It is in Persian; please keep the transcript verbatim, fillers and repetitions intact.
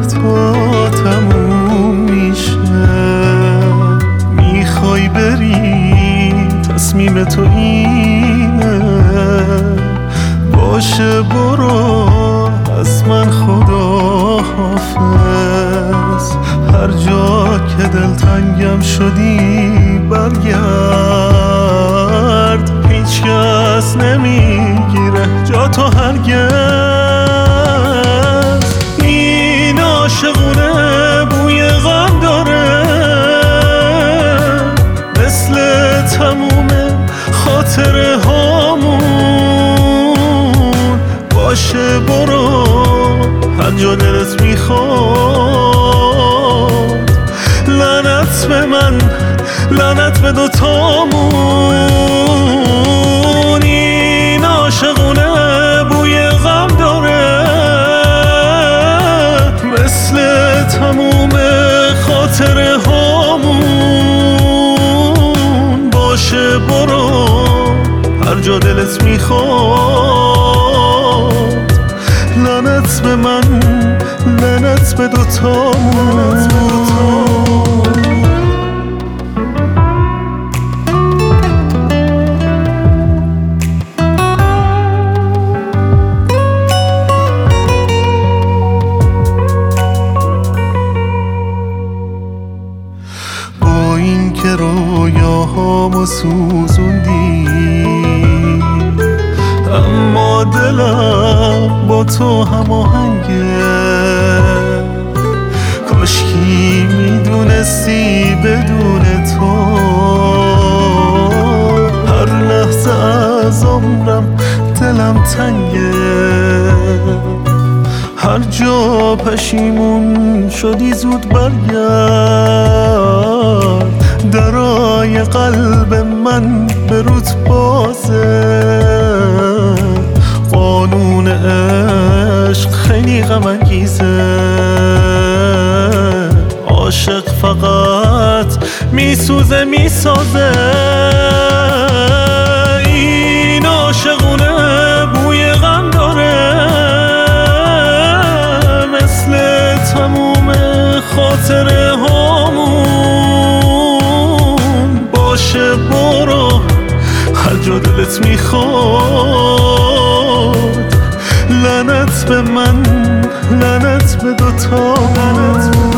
تا تموم میشه. میخوای بری تصمیم تو اینه، باشه برو از من خدا حافظ. هر جا که دلتنگم شدی برگرد، هیچ کس نمیگیره جا تو هرگز. این عاشقونه بوی غم داره، مثل تموم خاطره هامون. باشه برو هر جا دلت میخواد، لعنت به من لعنت به دوتامون. این عاشقونه بوی غم داره، مثل تموم خاطره هامون. باشه برو هر جا دلت میخواد، لعنت به من لعنت به دوتامون. با این که رویاهامو سوزوندی، اما دلم با تو هماهنگه. کاشکی میدونستی بدون تو هر لحظه از عمرم دلم تنگه. هر جا پشیمون شدی زود برگرد، درای قلب من به روت بازه. قانون عشق خیلی غم انگیزه، عاشق فقط میسوزه میسازه. این عاشقونه بوی غم داره، مثل تموم خاطره هامون. باشه برو هر جا دلت میخواد، لعنت به من لعنت به دوتا.